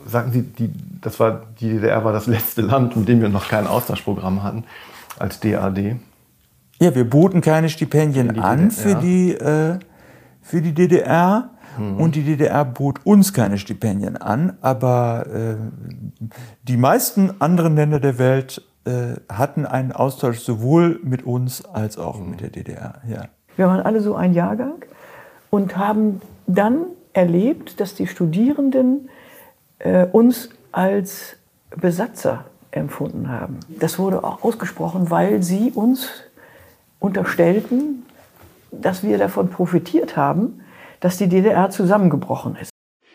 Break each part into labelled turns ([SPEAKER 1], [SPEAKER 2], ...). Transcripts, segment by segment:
[SPEAKER 1] sagten Sie, die DDR war das letzte Land, in dem wir noch kein Austauschprogramm hatten als DAD.
[SPEAKER 2] Ja, wir boten keine Stipendien an für die DDR. Und die DDR bot uns keine Stipendien an, aber die meisten anderen Länder der Welt hatten einen Austausch sowohl mit uns als auch mit der DDR. Ja.
[SPEAKER 3] Wir waren alle so ein Jahrgang und haben dann erlebt, dass die Studierenden uns als Besatzer empfunden haben. Das wurde auch ausgesprochen, weil sie uns unterstellten, dass wir davon profitiert haben, dass die DDR zusammengebrochen ist.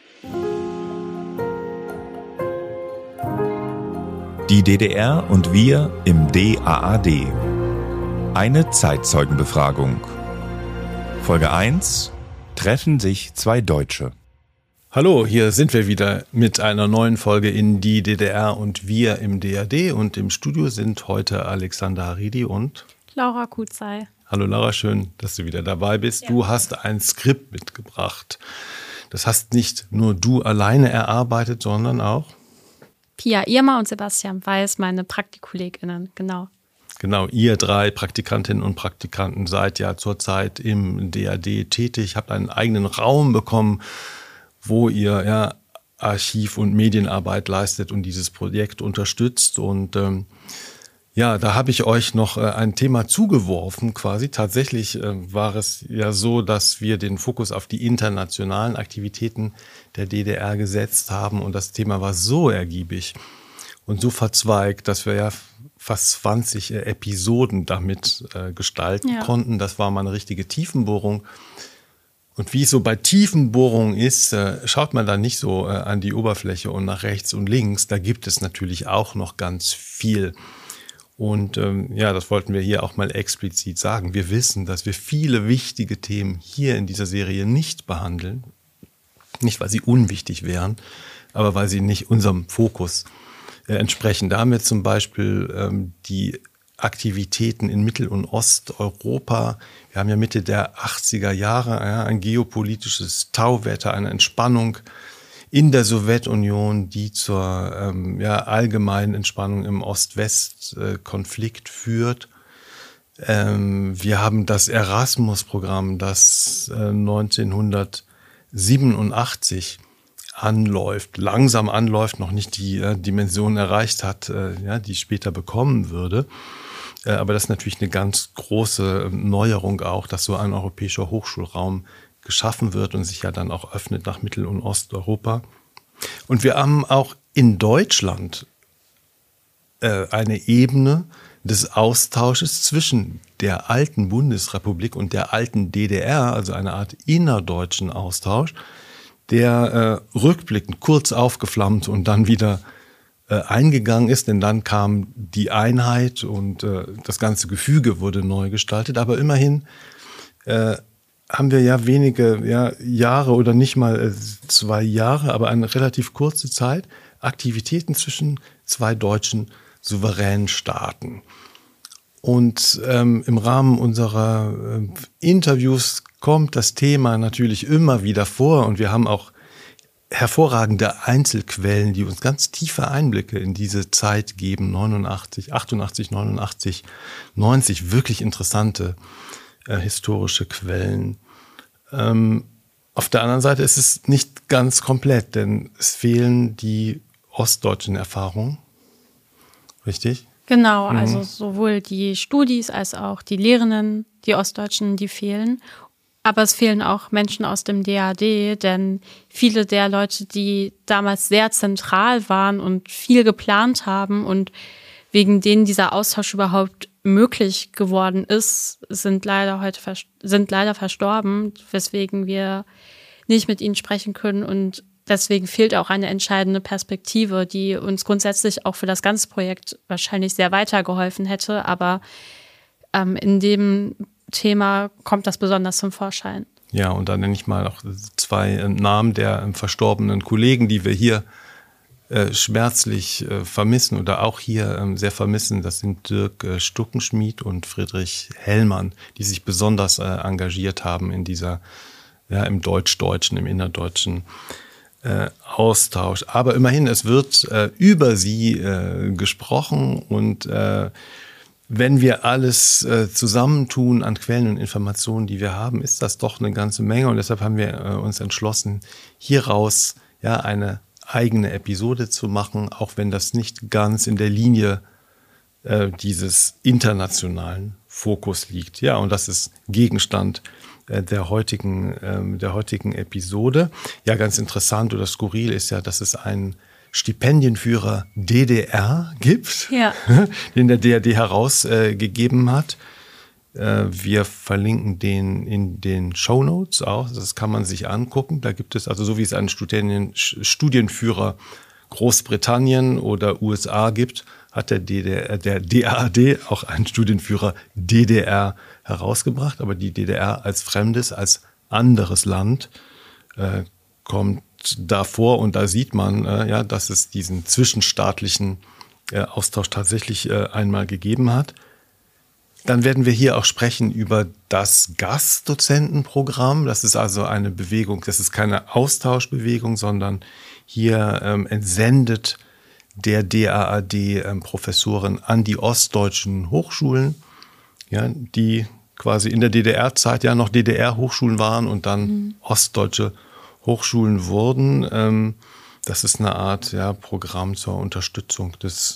[SPEAKER 4] Die DDR und wir im DAAD. Eine Zeitzeugenbefragung. Folge 1: Treffen sich zwei Deutsche.
[SPEAKER 5] Hallo, hier sind wir wieder mit einer neuen Folge in die DDR und wir im DAD. Und im Studio sind heute Alexander Haridi und
[SPEAKER 6] Laura Kuzay.
[SPEAKER 5] Hallo Laura, schön, dass du wieder dabei bist. Ja. Du hast ein Skript mitgebracht. Das hast nicht nur du alleine erarbeitet, sondern auch
[SPEAKER 6] Pia Irmer und Sebastian Weiß, meine PraktikkollegInnen, genau.
[SPEAKER 5] Genau, ihr drei Praktikantinnen und Praktikanten seid ja zurzeit im DAD tätig, habt einen eigenen Raum bekommen, wo ihr ja Archiv- und Medienarbeit leistet und dieses Projekt unterstützt. Und ja, da habe ich euch noch ein Thema zugeworfen quasi. Tatsächlich war es ja so, dass wir den Fokus auf die internationalen Aktivitäten der DDR gesetzt haben. Und das Thema war so ergiebig und so verzweigt, dass wir ja fast 20 Episoden damit gestalten konnten. Das war mal eine richtige Tiefenbohrung. Und wie es so bei Tiefenbohrungen ist, schaut man da nicht so an die Oberfläche und nach rechts und links. Da gibt es natürlich auch noch ganz viel. Und ja, das wollten wir hier auch mal explizit sagen. Wir wissen, dass wir viele wichtige Themen hier in dieser Serie nicht behandeln. Nicht, weil sie unwichtig wären, aber weil sie nicht unserem Fokus entsprechen. Da haben wir zum Beispiel die Aktivitäten in Mittel- und Osteuropa. Wir haben ja Mitte der 80er Jahre ein geopolitisches Tauwetter, eine Entspannung in der Sowjetunion, die zur allgemeinen Entspannung im Ost-West-Konflikt führt. Wir haben das Erasmus-Programm, das 1987 langsam anläuft, noch nicht die Dimension erreicht hat, die später bekommen würde. Aber das ist natürlich eine ganz große Neuerung auch, dass so ein europäischer Hochschulraum geschaffen wird und sich ja dann auch öffnet nach Mittel- und Osteuropa. Und wir haben auch in Deutschland eine Ebene des Austausches zwischen der alten Bundesrepublik und der alten DDR, also eine Art innerdeutschen Austausch, der rückblickend kurz aufgeflammt und dann wieder eingegangen ist, denn dann kam die Einheit und das ganze Gefüge wurde neu gestaltet. Aber immerhin haben wir ja wenige Jahre oder nicht mal 2 Jahre, aber eine relativ kurze Zeit Aktivitäten zwischen zwei deutschen souveränen Staaten. Und im Rahmen unserer Interviews kommt das Thema natürlich immer wieder vor und wir haben auch hervorragende Einzelquellen, die uns ganz tiefe Einblicke in diese Zeit geben, 89, 88, 89, 90, wirklich interessante historische Quellen. Auf der anderen Seite ist es nicht ganz komplett, denn es fehlen die ostdeutschen Erfahrungen. Richtig?
[SPEAKER 6] Genau, also sowohl die Studis als auch die Lehrenden, die Ostdeutschen, die fehlen. Aber es fehlen auch Menschen aus dem DAD, denn viele der Leute, die damals sehr zentral waren und viel geplant haben und wegen denen dieser Austausch überhaupt möglich geworden ist, sind leider verstorben, weswegen wir nicht mit ihnen sprechen können. Und deswegen fehlt auch eine entscheidende Perspektive, die uns grundsätzlich auch für das ganze Projekt wahrscheinlich sehr weitergeholfen hätte. Aber in dem Thema kommt das besonders zum Vorschein.
[SPEAKER 5] Ja, und dann nenne ich mal auch 2 Namen der verstorbenen Kollegen, die wir hier schmerzlich vermissen oder auch hier sehr vermissen. Das sind Dirk Stuckenschmied und Friedrich Hellmann, die sich besonders engagiert haben in dieser, im Deutsch-Deutschen, im Innerdeutschen Austausch. Aber immerhin, es wird über sie gesprochen und wenn wir alles zusammentun an Quellen und Informationen, die wir haben, ist das doch eine ganze Menge. Und deshalb haben wir uns entschlossen, hieraus ja eine eigene Episode zu machen, auch wenn das nicht ganz in der Linie dieses internationalen Fokus liegt. Ja, und das ist Gegenstand der heutigen Episode. Ja, ganz interessant oder skurril ist ja, dass es einen Stipendienführer DDR gibt, ja, den der DAD herausgegeben hat. Wir verlinken den in den Shownotes auch. Das kann man sich angucken. Da gibt es, also so wie es einen Studienführer Großbritannien oder USA gibt, hat der DAAD auch einen Studienführer DDR herausgebracht. Aber die DDR als fremdes, als anderes Land kommt davor. Und da sieht man, ja, dass es diesen zwischenstaatlichen Austausch tatsächlich einmal gegeben hat. Dann werden wir hier auch sprechen über das Gastdozentenprogramm. Das ist also eine Bewegung, das ist keine Austauschbewegung, sondern hier entsendet der DAAD Professoren an die ostdeutschen Hochschulen, ja, die quasi in der DDR-Zeit ja noch DDR-Hochschulen waren und dann ostdeutsche Hochschulen wurden. Das ist eine Art Programm zur Unterstützung des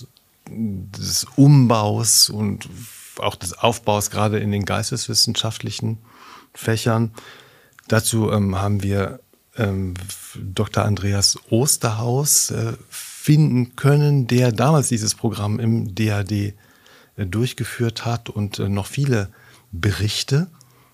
[SPEAKER 5] Umbaus und auch des Aufbaus gerade in den geisteswissenschaftlichen Fächern. Dazu haben wir Dr. Andreas Osterhaus finden können, der damals dieses Programm im DAD durchgeführt hat und noch viele Berichte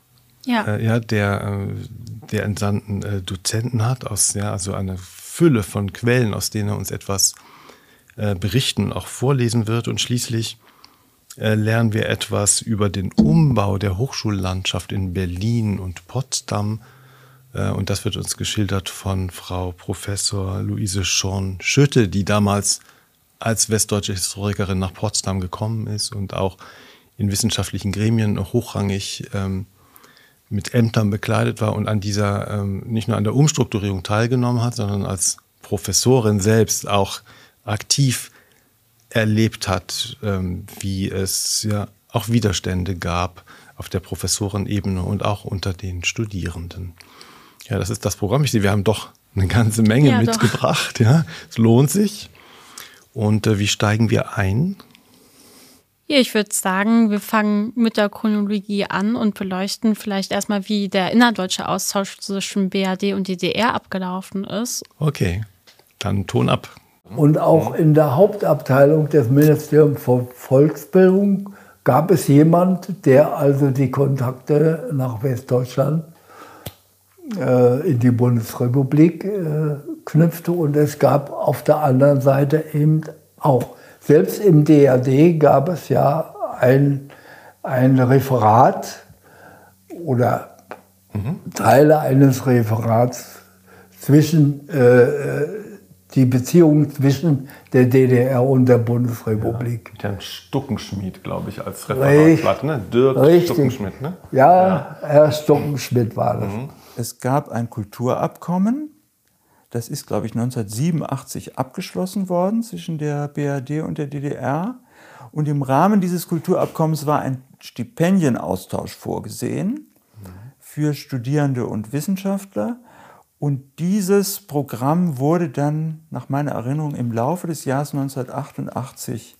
[SPEAKER 5] der entsandten Dozenten hat, also eine Fülle von Quellen, aus denen er uns etwas berichten und auch vorlesen wird. Und schließlich lernen wir etwas über den Umbau der Hochschullandschaft in Berlin und Potsdam. Und das wird uns geschildert von Frau Professor Luise Schorn-Schütte, die damals als westdeutsche Historikerin nach Potsdam gekommen ist und auch in wissenschaftlichen Gremien hochrangig mit Ämtern bekleidet war und an dieser, nicht nur an der Umstrukturierung teilgenommen hat, sondern als Professorin selbst auch aktiv erlebt hat, wie es ja auch Widerstände gab auf der Professorenebene und auch unter den Studierenden. Ja, das ist das Programm. Ich sehe, wir haben doch eine ganze Menge mitgebracht. Ja, es lohnt sich. Und wie steigen wir ein?
[SPEAKER 6] Ja, ich würde sagen, wir fangen mit der Chronologie an und beleuchten vielleicht erstmal, wie der innerdeutsche Austausch zwischen BRD und DDR abgelaufen ist.
[SPEAKER 5] Okay, dann Ton ab.
[SPEAKER 7] Und auch in der Hauptabteilung des Ministeriums für Volksbildung gab es jemand, der also die Kontakte nach Westdeutschland in die Bundesrepublik knüpfte. Und es gab auf der anderen Seite eben auch, selbst im DAD gab es ja ein Referat oder Teile eines Referats zwischen die Beziehungen zwischen der DDR und der Bundesrepublik.
[SPEAKER 1] Mit Herrn Stuckenschmidt, glaube ich, als Referatsblatt, ne? Dirk Stuckenschmidt, ne?
[SPEAKER 7] Ja, Herr Stuckenschmidt war das.
[SPEAKER 2] Es gab ein Kulturabkommen, das ist, glaube ich, 1987 abgeschlossen worden zwischen der BRD und der DDR. Und im Rahmen dieses Kulturabkommens war ein Stipendienaustausch vorgesehen für Studierende und Wissenschaftler. Und dieses Programm wurde dann, nach meiner Erinnerung, im Laufe des Jahres 1988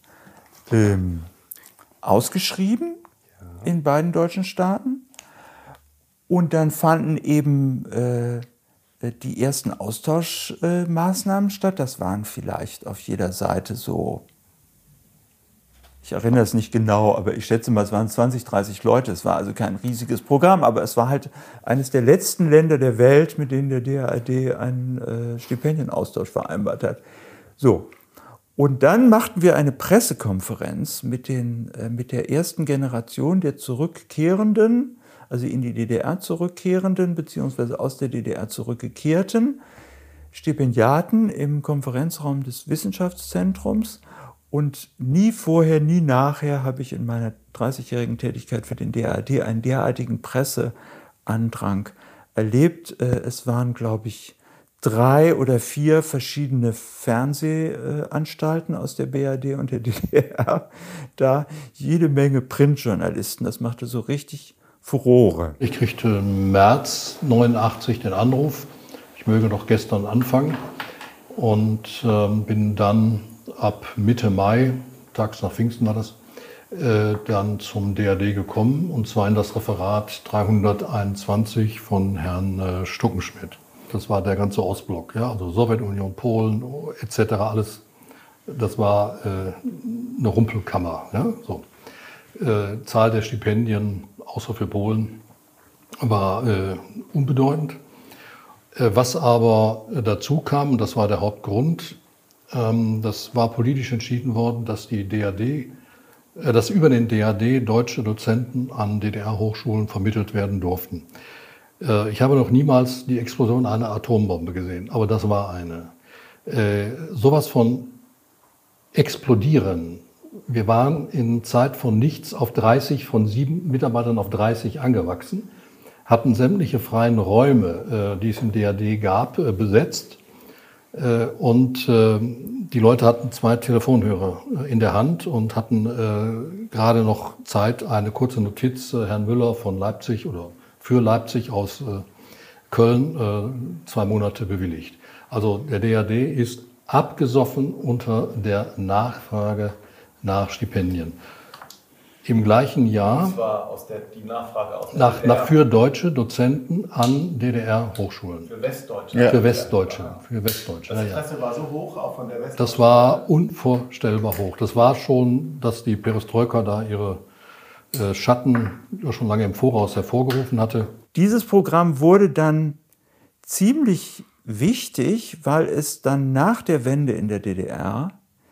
[SPEAKER 2] ausgeschrieben in beiden deutschen Staaten. Und dann fanden eben die ersten Austauschmaßnahmen statt. Das waren vielleicht auf jeder Seite so, ich erinnere es nicht genau, aber ich schätze mal, es waren 20, 30 Leute. Es war also kein riesiges Programm, aber es war halt eines der letzten Länder der Welt, mit denen der DAAD einen Stipendienaustausch vereinbart hat. So. Und dann machten wir eine Pressekonferenz mit der ersten Generation der Zurückkehrenden, also in die DDR zurückkehrenden, beziehungsweise aus der DDR zurückgekehrten Stipendiaten im Konferenzraum des Wissenschaftszentrums. Und nie vorher, nie nachher habe ich in meiner 30-jährigen Tätigkeit für den DAAD einen derartigen Presseandrang erlebt. Es waren, glaube ich, 3 oder 4 verschiedene Fernsehanstalten aus der BRD und der DDR. Da jede Menge Printjournalisten. Das machte so richtig Furore.
[SPEAKER 8] Ich kriegte im März 89 den Anruf, ich möge doch gestern anfangen. Und bin dann ab Mitte Mai, tags nach Pfingsten war das, dann zum DAD gekommen, und zwar in das Referat 321 von Herrn Stuckenschmidt. Das war der ganze Ostblock, ja, also Sowjetunion, Polen etc. alles. Das war eine Rumpelkammer. Ja, so. Zahl der Stipendien, außer für Polen, war unbedeutend. Was aber dazu kam, und das war der Hauptgrund, das war politisch entschieden worden, dass dass über den DAD deutsche Dozenten an DDR-Hochschulen vermittelt werden durften. Ich habe noch niemals die Explosion einer Atombombe gesehen, aber das war eine. Sowas von explodieren. Wir waren in Zeit von nichts auf 30, von 7 Mitarbeitern auf 30 angewachsen, hatten sämtliche freien Räume, die es im DAD gab, besetzt. Und die Leute hatten 2 Telefonhörer in der Hand und hatten gerade noch Zeit, eine kurze Notiz Herrn Müller von Leipzig oder für Leipzig aus Köln 2 Monate bewilligt. Also der DAD ist abgesoffen unter der Nachfrage nach Stipendien. Im gleichen Jahr
[SPEAKER 1] Das war die Nachfrage aus der
[SPEAKER 8] nach für deutsche Dozenten an DDR-Hochschulen.
[SPEAKER 1] Für Westdeutsche.
[SPEAKER 8] Ja. Für Westdeutsche.
[SPEAKER 1] Das Interesse war so hoch, auch von der Westdeutschen.
[SPEAKER 8] Das war unvorstellbar hoch. Das war schon, dass die Perestroika da ihre Schatten schon lange im Voraus hervorgerufen hatte.
[SPEAKER 2] Dieses Programm wurde dann ziemlich wichtig, weil es dann nach der Wende in der DDR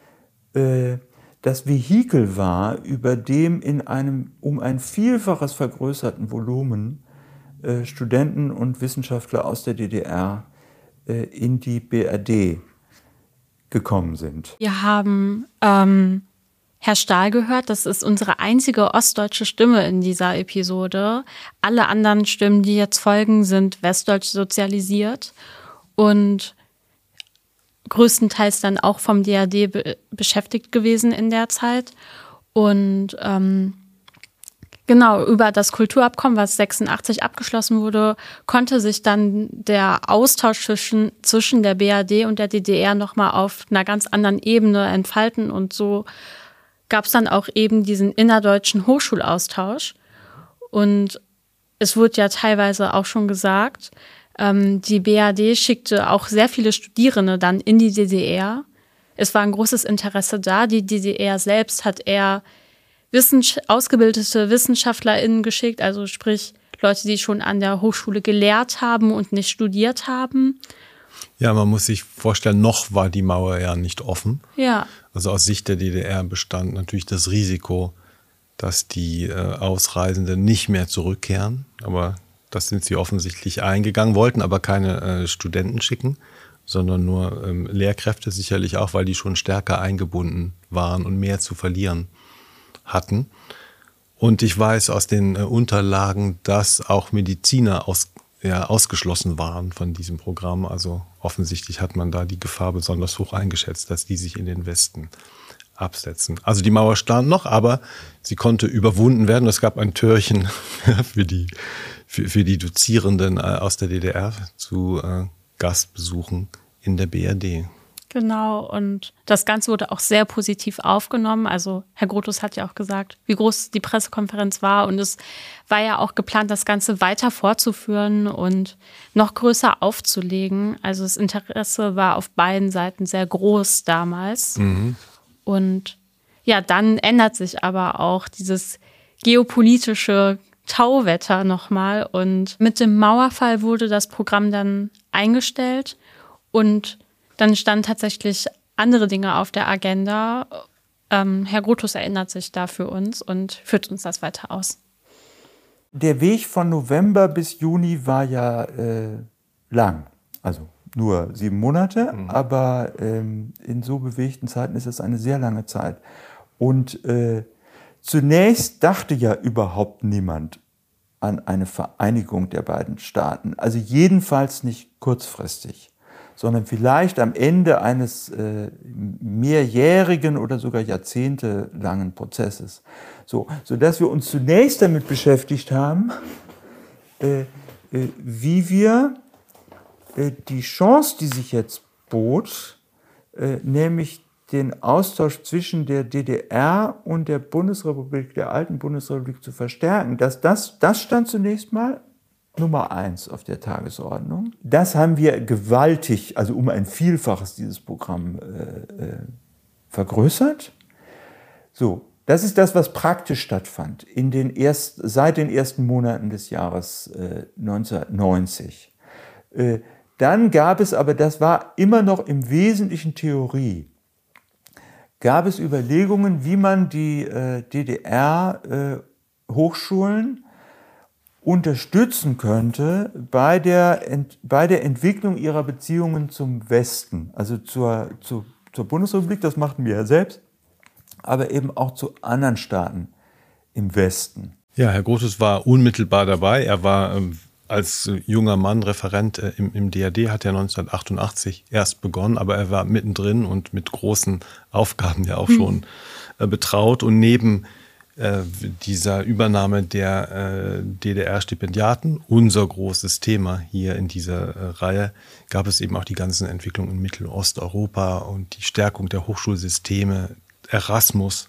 [SPEAKER 2] das Vehikel war, über dem in einem um ein Vielfaches vergrößerten Volumen Studenten und Wissenschaftler aus der DDR in die BRD gekommen sind.
[SPEAKER 6] Wir haben Herr Stahl gehört, das ist unsere einzige ostdeutsche Stimme in dieser Episode. Alle anderen Stimmen, die jetzt folgen, sind westdeutsch sozialisiert und größtenteils dann auch vom DAD beschäftigt gewesen in der Zeit. Und genau, über das Kulturabkommen, was 86 abgeschlossen wurde, konnte sich dann der Austausch zwischen der BRD und der DDR nochmal auf einer ganz anderen Ebene entfalten. Und so gab es dann auch eben diesen innerdeutschen Hochschulaustausch. Und es wurde ja teilweise auch schon gesagt, die BRD schickte auch sehr viele Studierende dann in die DDR. Es war ein großes Interesse da. Die DDR selbst hat eher ausgebildete WissenschaftlerInnen geschickt, also sprich Leute, die schon an der Hochschule gelehrt haben und nicht studiert haben.
[SPEAKER 5] Ja, man muss sich vorstellen, noch war die Mauer ja nicht offen.
[SPEAKER 6] Ja.
[SPEAKER 5] Also aus Sicht der DDR bestand natürlich das Risiko, dass die Ausreisenden nicht mehr zurückkehren. Aber das sind sie offensichtlich eingegangen, wollten aber keine Studenten schicken, sondern nur Lehrkräfte, sicherlich auch, weil die schon stärker eingebunden waren und mehr zu verlieren hatten. Und ich weiß aus den Unterlagen, dass auch Mediziner ausgeschlossen waren von diesem Programm. Also offensichtlich hat man da die Gefahr besonders hoch eingeschätzt, dass die sich in den Westen absetzen. Also die Mauer stand noch, aber sie konnte überwunden werden. Es gab ein Türchen für die Dozierenden aus der DDR zu Gastbesuchen in der BRD.
[SPEAKER 6] Genau, und das Ganze wurde auch sehr positiv aufgenommen. Also Herr Grotus hat ja auch gesagt, wie groß die Pressekonferenz war. Und es war ja auch geplant, das Ganze weiter fortzuführen und noch größer aufzulegen. Also das Interesse war auf beiden Seiten sehr groß damals. Mhm. Und ja, dann ändert sich aber auch dieses geopolitische Tauwetter nochmal. Und mit dem Mauerfall wurde das Programm dann eingestellt und dann standen tatsächlich andere Dinge auf der Agenda. Herr Grotus erinnert sich da für uns und führt uns das weiter aus.
[SPEAKER 2] Der Weg von November bis Juni war ja lang, also nur 7 Monate, aber in so bewegten Zeiten ist es eine sehr lange Zeit. Und zunächst dachte ja überhaupt niemand an eine Vereinigung der beiden Staaten, also jedenfalls nicht kurzfristig, sondern vielleicht am Ende eines mehrjährigen oder sogar jahrzehntelangen Prozesses. Sodass wir uns zunächst damit beschäftigt haben, wie wir die Chance, die sich jetzt bot, nämlich den Austausch zwischen der DDR und der Bundesrepublik, der alten Bundesrepublik zu verstärken, das stand zunächst mal Nummer 1 auf der Tagesordnung. Das haben wir gewaltig, also um ein Vielfaches dieses Programm vergrößert. Das ist das, was praktisch stattfand seit den ersten Monaten des Jahres 1990. Dann gab es aber, das war immer noch im Wesentlichen Theorie, gab es Überlegungen, wie man die DDR-Hochschulen unterstützen könnte bei der Entwicklung ihrer Beziehungen zum Westen, also zur Bundesrepublik, das machten wir ja selbst, aber eben auch zu anderen Staaten im Westen.
[SPEAKER 5] Ja, Herr Grotius war unmittelbar dabei. Er war als junger Mann Referent im DAD, hat er 1988 erst begonnen, aber er war mittendrin und mit großen Aufgaben ja auch schon betraut. Und neben dieser Übernahme der DDR-Stipendiaten, unser großes Thema hier in dieser Reihe, gab es eben auch die ganzen Entwicklungen in Mittel- und Osteuropa und die Stärkung der Hochschulsysteme, Erasmus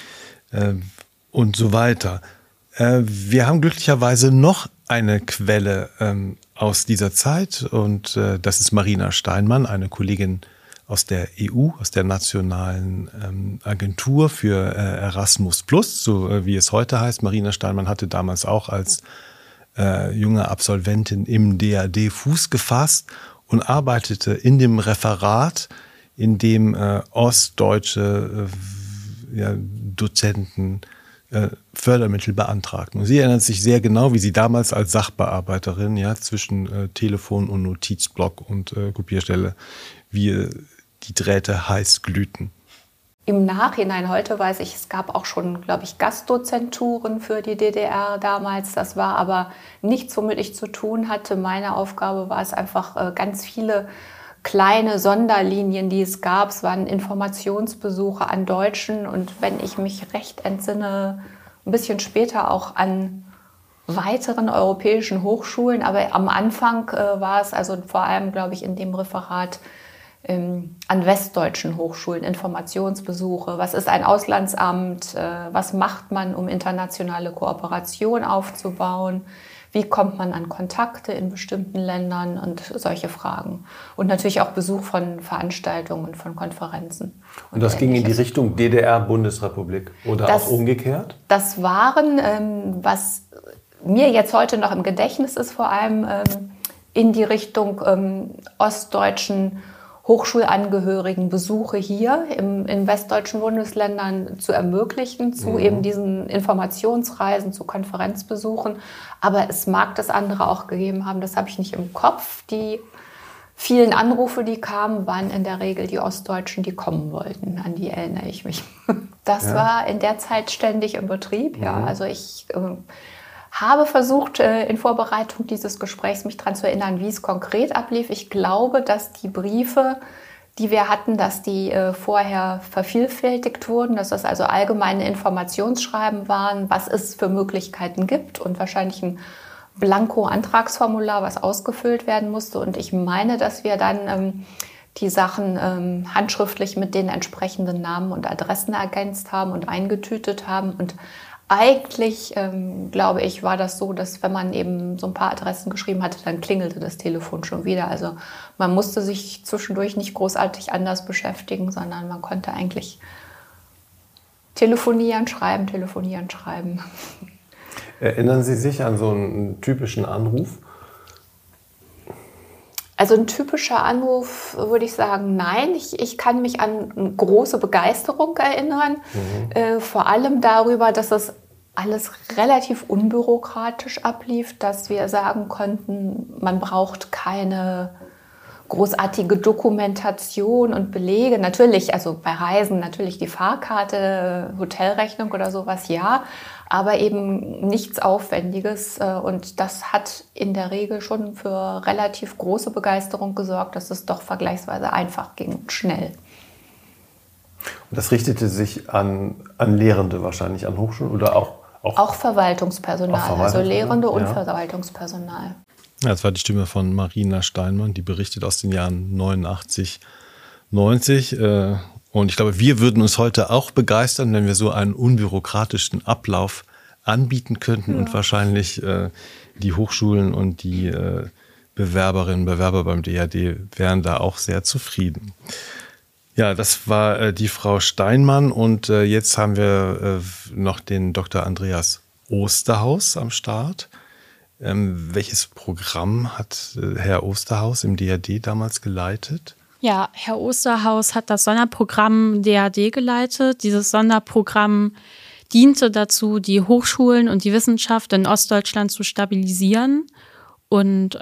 [SPEAKER 5] und so weiter. Wir haben glücklicherweise noch eine Quelle aus dieser Zeit und das ist Marina Steinmann, eine Kollegin aus der EU, aus der Nationalen Agentur für Erasmus+, so wie es heute heißt. Marina Steinmann hatte damals auch als junge Absolventin im DAD Fuß gefasst und arbeitete in dem Referat, in dem ostdeutsche Dozenten Fördermittel beantragten. Und sie erinnert sich sehr genau, wie sie damals als Sachbearbeiterin zwischen Telefon und Notizblock und Kopierstelle, wie die Drähte heiß glühten.
[SPEAKER 9] Im Nachhinein, heute weiß ich, es gab auch schon, glaube ich, Gastdozenturen für die DDR damals. Das war aber nichts, womit ich zu tun hatte. Meine Aufgabe war es einfach, ganz viele kleine Sonderlinien, die es gab. Es waren Informationsbesuche an Deutschen und wenn ich mich recht entsinne, ein bisschen später auch an weiteren europäischen Hochschulen. Aber am Anfang war es also vor allem, glaube ich, in dem Referat an westdeutschen Hochschulen, Informationsbesuche. Was ist ein Auslandsamt? Was macht man, um internationale Kooperation aufzubauen? Wie kommt man an Kontakte in bestimmten Ländern und solche Fragen. Und natürlich auch Besuch von Veranstaltungen, von Konferenzen.
[SPEAKER 1] Und das ging in die Richtung DDR-Bundesrepublik oder auch umgekehrt?
[SPEAKER 9] Das waren, was mir jetzt heute noch im Gedächtnis ist, vor allem in die Richtung ostdeutschen Hochschulangehörigen Besuche hier in westdeutschen Bundesländern zu ermöglichen, zu eben diesen Informationsreisen, zu Konferenzbesuchen. Aber es mag das andere auch gegeben haben, das habe ich nicht im Kopf. Die vielen Anrufe, die kamen, waren in der Regel die Ostdeutschen, die kommen wollten. An die erinnere ich mich. Das war in der Zeit ständig im Betrieb. Ja, also ich habe versucht, in Vorbereitung dieses Gesprächs mich daran zu erinnern, wie es konkret ablief. Ich glaube, dass die Briefe, die wir hatten, dass die vorher vervielfältigt wurden, dass das also allgemeine Informationsschreiben waren, was es für Möglichkeiten gibt und wahrscheinlich ein Blanko-Antragsformular, was ausgefüllt werden musste. Und ich meine, dass wir dann die Sachen handschriftlich mit den entsprechenden Namen und Adressen ergänzt haben und eingetütet haben. Und eigentlich, glaube ich, war das so, dass wenn man eben so ein paar Adressen geschrieben hatte, dann klingelte das Telefon schon wieder. Also man musste sich zwischendurch nicht großartig anders beschäftigen, sondern man konnte eigentlich telefonieren, schreiben.
[SPEAKER 1] Erinnern Sie sich an so einen typischen Anruf?
[SPEAKER 9] Also ein typischer Anruf würde ich sagen, nein. Ich kann mich an eine große Begeisterung erinnern. Vor allem darüber, dass das alles relativ unbürokratisch ablief, dass wir sagen konnten, man braucht keine großartige Dokumentation und Belege. Natürlich, also bei Reisen natürlich die Fahrkarte, Hotelrechnung oder sowas, ja, aber eben nichts Aufwendiges. Und das hat in der Regel schon für relativ große Begeisterung gesorgt, dass es doch vergleichsweise einfach ging und schnell.
[SPEAKER 1] Und das richtete sich an Lehrende wahrscheinlich, an Hochschulen oder auch
[SPEAKER 9] Verwaltungspersonal, also Lehrende und Verwaltungspersonal.
[SPEAKER 5] Ja, das war die Stimme von Marina Steinmann, die berichtet aus den Jahren 89, 90. Und ich glaube, wir würden uns heute auch begeistern, wenn wir so einen unbürokratischen Ablauf anbieten könnten. Und wahrscheinlich die Hochschulen und die Bewerberinnen und Bewerber beim DAD wären da auch sehr zufrieden. Ja, das war die Frau Steinmann. Und jetzt haben wir noch den Dr. Andreas Osterhaus am Start. Welches Programm hat Herr Osterhaus im DAD damals geleitet?
[SPEAKER 6] Ja, Herr Osterhaus hat das Sonderprogramm DAD geleitet. Dieses Sonderprogramm diente dazu, die Hochschulen und die Wissenschaft in Ostdeutschland zu stabilisieren und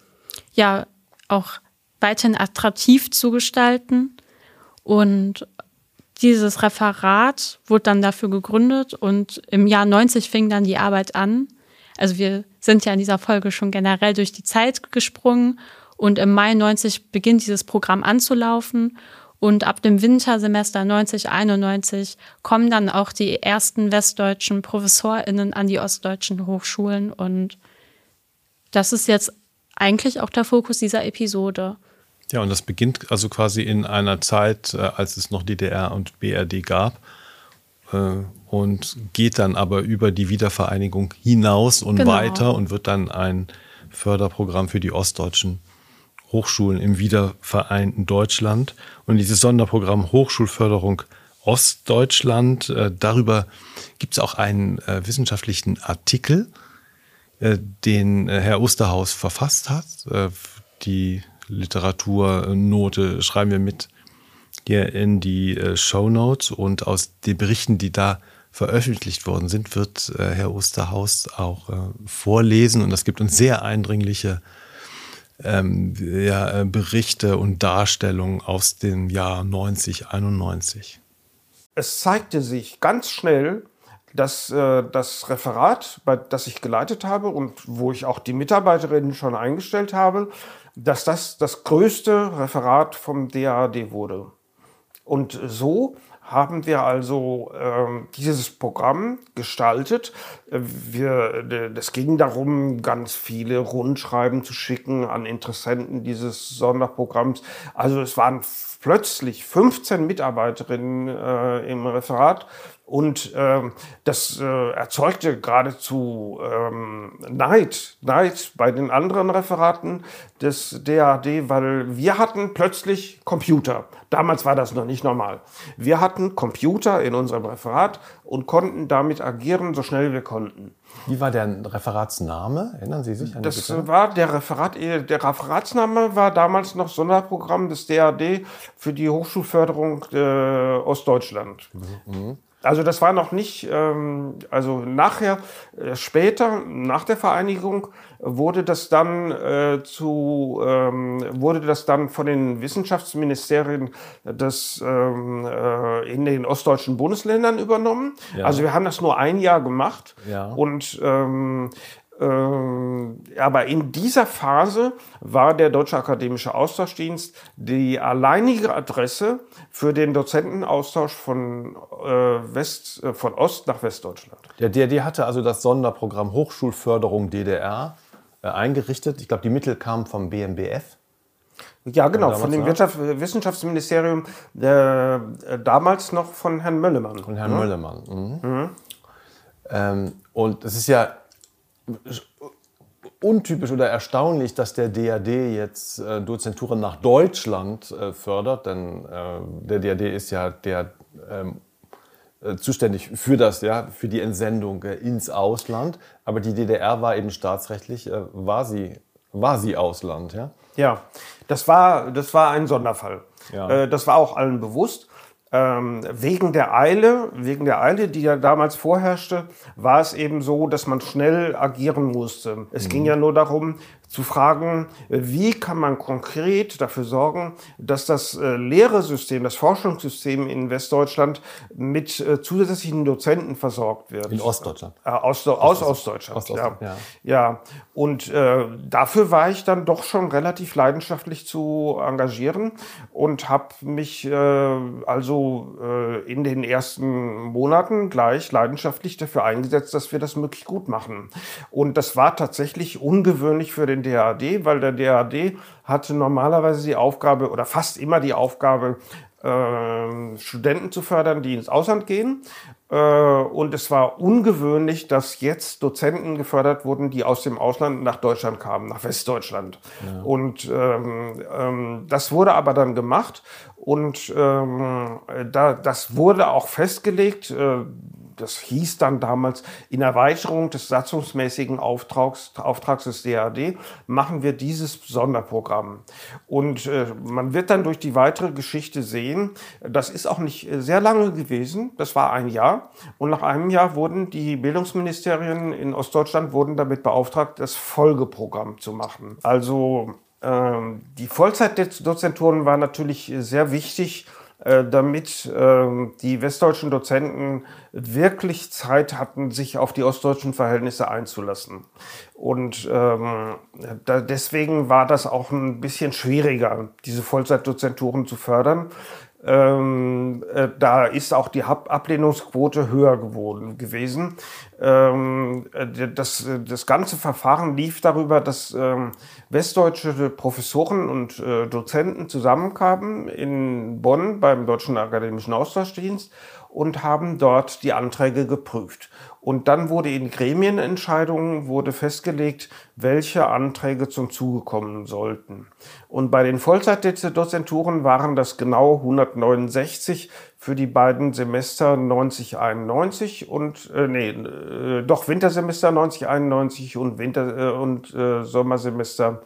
[SPEAKER 6] auch weiterhin attraktiv zu gestalten. Und dieses Referat wurde dann dafür gegründet und im Jahr 90 fing dann die Arbeit an. Also wir sind ja in dieser Folge schon generell durch die Zeit gesprungen und im Mai 90 beginnt dieses Programm anzulaufen und ab dem Wintersemester 90/91 kommen dann auch die ersten westdeutschen ProfessorInnen an die ostdeutschen Hochschulen und das ist jetzt eigentlich auch der Fokus dieser Episode.
[SPEAKER 5] Ja, und das beginnt also quasi in einer Zeit, als es noch DDR und BRD gab. Und geht dann aber über die Wiedervereinigung hinaus und weiter und wird dann ein Förderprogramm für die ostdeutschen Hochschulen im wiedervereinten Deutschland. Und dieses Sonderprogramm Hochschulförderung Ostdeutschland, darüber gibt es auch einen wissenschaftlichen Artikel, den Herr Osterhaus verfasst hat. Die Literaturnote schreiben wir mit hier in die Shownotes und aus den Berichten, die da veröffentlicht worden sind, wird Herr Osterhaus auch vorlesen und das gibt uns sehr eindringliche Berichte und Darstellungen aus dem Jahr 90/91.
[SPEAKER 10] Es zeigte sich ganz schnell, dass das Referat, das ich geleitet habe und wo ich auch die Mitarbeiterinnen schon eingestellt habe, dass das größte Referat vom DAAD wurde. Und so haben wir also dieses Programm gestaltet. Es ging darum, ganz viele Rundschreiben zu schicken an Interessenten dieses Sonderprogramms. Also es waren plötzlich 15 Mitarbeiterinnen im Referat. Und das erzeugte geradezu Neid bei den anderen Referaten des DAAD, weil wir hatten plötzlich Computer. Damals war das noch nicht normal. Wir hatten Computer in unserem Referat und konnten damit agieren, so schnell wir konnten.
[SPEAKER 1] Wie war der Referatsname? Erinnern Sie sich an die
[SPEAKER 10] Das war der Referatsname war damals noch Sonderprogramm des DAAD für die Hochschulförderung Ostdeutschland. Mhm. Also das war noch nicht, also später, nach der Vereinigung, wurde das dann von den Wissenschaftsministerien in den ostdeutschen Bundesländern übernommen. Ja. Also wir haben das nur ein Jahr gemacht. Ja. Und aber in dieser Phase war der Deutsche Akademische Austauschdienst die alleinige Adresse für den Dozentenaustausch von Ost nach Westdeutschland.
[SPEAKER 1] Der DAD hatte also das Sonderprogramm Hochschulförderung DDR eingerichtet. Ich glaube, die Mittel kamen vom BMBF.
[SPEAKER 10] Ja, genau, von dem Wissenschaftsministerium, damals noch von Herrn Möllemann.
[SPEAKER 1] Von Herrn Möllemann. Mhm. Und es ist ja untypisch oder erstaunlich, dass der DAD jetzt Dozenturen nach Deutschland fördert, denn der DAD ist ja zuständig für die Entsendung ins Ausland, aber die DDR war eben staatsrechtlich, war sie Ausland, ja?
[SPEAKER 10] Ja, das war ein Sonderfall. Ja. Das war auch allen bewusst. Wegen der Eile, die ja damals vorherrschte, war es eben so, dass man schnell agieren musste. Es ging ja nur darum, zu fragen, wie kann man konkret dafür sorgen, dass das Lehresystem, das Forschungssystem in Westdeutschland mit zusätzlichen Dozenten versorgt wird.
[SPEAKER 1] In Ostdeutschland?
[SPEAKER 10] Aus Ostdeutschland, ja. Und dafür war ich dann doch schon relativ leidenschaftlich zu engagieren und habe mich in den ersten Monaten gleich leidenschaftlich dafür eingesetzt, dass wir das möglichst gut machen. Und das war tatsächlich ungewöhnlich für den DAAD, weil der DAAD hatte normalerweise die Aufgabe oder fast immer die Aufgabe, Studenten zu fördern, die ins Ausland gehen. Und es war ungewöhnlich, dass jetzt Dozenten gefördert wurden, die aus dem Ausland nach Deutschland kamen, nach Westdeutschland. Ja. Und das wurde aber dann gemacht und das wurde auch festgelegt. Das hieß dann damals, in Erweiterung des satzungsmäßigen Auftrags des DAAD machen wir dieses Sonderprogramm. Und man wird dann durch die weitere Geschichte sehen, das ist auch nicht sehr lange gewesen, das war ein Jahr. Und nach einem Jahr wurden die Bildungsministerien in Ostdeutschland damit beauftragt, das Folgeprogramm zu machen. Also die Vollzeitdozenturen war natürlich sehr wichtig, damit die westdeutschen Dozenten wirklich Zeit hatten, sich auf die ostdeutschen Verhältnisse einzulassen. Und deswegen war das auch ein bisschen schwieriger, diese Vollzeitdozenturen zu fördern. Da ist auch die Ablehnungsquote höher gewesen. Das ganze Verfahren lief darüber, dass westdeutsche Professoren und Dozenten zusammenkamen in Bonn beim Deutschen Akademischen Austauschdienst und haben dort die Anträge geprüft. Und dann wurde in Gremienentscheidungen festgelegt, welche Anträge zum Zuge kommen sollten. Und bei den Vollzeitdozenturen waren das genau 169 für die beiden Semester 90/91 und Wintersemester 90/91 und Sommersemester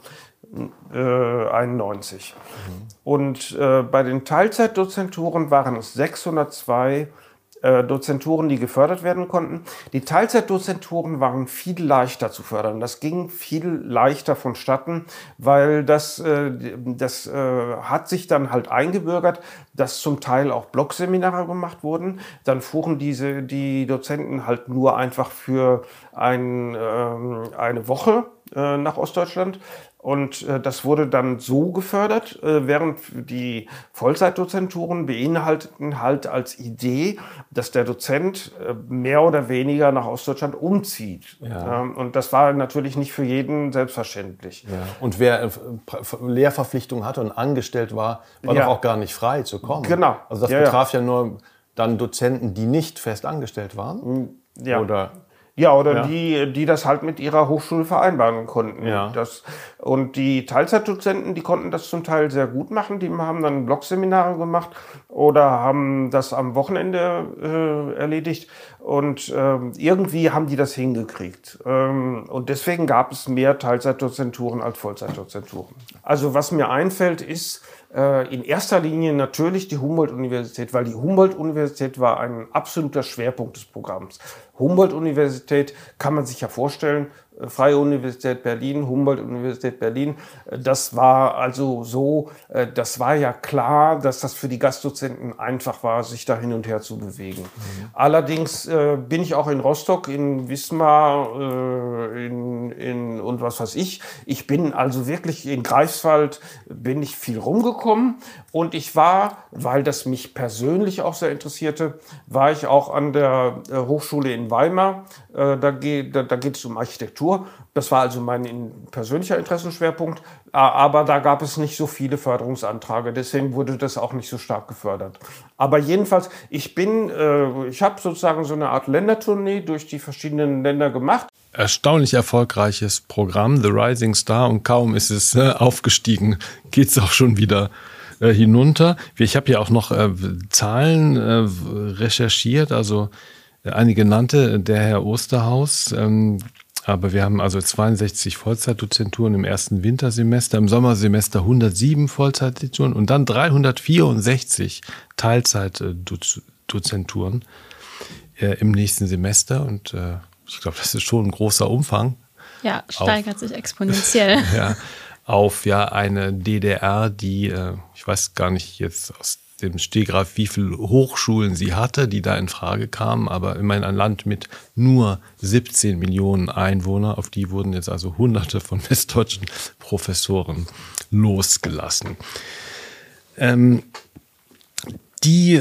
[SPEAKER 10] 91. Und bei den Teilzeitdozenturen waren es 602 Dozenturen, die gefördert werden konnten. Die Teilzeitdozenturen waren viel leichter zu fördern. Das ging viel leichter vonstatten, weil das hat sich dann halt eingebürgert, dass zum Teil auch Blockseminare gemacht wurden. Dann fuhren die Dozenten halt nur einfach für eine Woche nach Ostdeutschland. Und das wurde dann so gefördert, während die Vollzeitdozenturen beinhalteten halt als Idee, dass der Dozent mehr oder weniger nach Ostdeutschland umzieht. Ja. Und das war natürlich nicht für jeden selbstverständlich.
[SPEAKER 1] Ja. Und wer Lehrverpflichtung hatte und angestellt war doch auch gar nicht frei zu kommen.
[SPEAKER 10] Genau.
[SPEAKER 1] Also das betraf ja nur dann Dozenten, die nicht fest angestellt waren.
[SPEAKER 10] Ja.
[SPEAKER 1] Oder
[SPEAKER 10] die das halt mit ihrer Hochschule vereinbaren konnten. Ja. Und die Teilzeitdozenten, die konnten das zum Teil sehr gut machen. Die haben dann Blockseminare gemacht oder haben das am Wochenende erledigt. Und irgendwie haben die das hingekriegt. Und deswegen gab es mehr Teilzeitdozenturen als Vollzeitdozenturen. Also was mir einfällt, ist in erster Linie natürlich die Humboldt-Universität, weil die Humboldt-Universität war ein absoluter Schwerpunkt des Programms. Humboldt-Universität kann man sich ja vorstellen, Freie Universität Berlin, Humboldt-Universität Berlin. Das war also so, das war ja klar, dass das für die Gastdozenten einfach war, sich da hin und her zu bewegen. Allerdings bin ich auch in Rostock, in Wismar, und was weiß ich. Ich bin also wirklich in Greifswald, bin ich viel rumgekommen und ich war, weil das mich persönlich auch sehr interessierte, war ich auch an der Hochschule in Weimar. Da geht es um Architektur. Das war also mein persönlicher Interessenschwerpunkt, aber da gab es nicht so viele Förderungsanträge, deswegen wurde das auch nicht so stark gefördert. Aber jedenfalls, ich habe sozusagen so eine Art Ländertournee durch die verschiedenen Länder gemacht.
[SPEAKER 5] Erstaunlich erfolgreiches Programm, The Rising Star, und kaum ist es aufgestiegen, geht es auch schon wieder hinunter. Ich habe ja auch noch Zahlen recherchiert, also einige nannte der Herr Osterhaus. Aber wir haben also 62 Vollzeitdozenturen im ersten Wintersemester, im Sommersemester 107 Vollzeitdozenturen und dann 364 Teilzeitdozenturen im nächsten Semester. Und ich glaube, das ist schon ein großer Umfang.
[SPEAKER 6] Ja, steigert sich exponentiell.
[SPEAKER 5] Auf eine DDR, die, ich weiß gar nicht jetzt aus dem Stegreif, wie viele Hochschulen sie hatte, die da in Frage kamen, aber immerhin ein Land mit nur 17 Millionen Einwohnern, auf die wurden jetzt also Hunderte von westdeutschen Professoren losgelassen. Die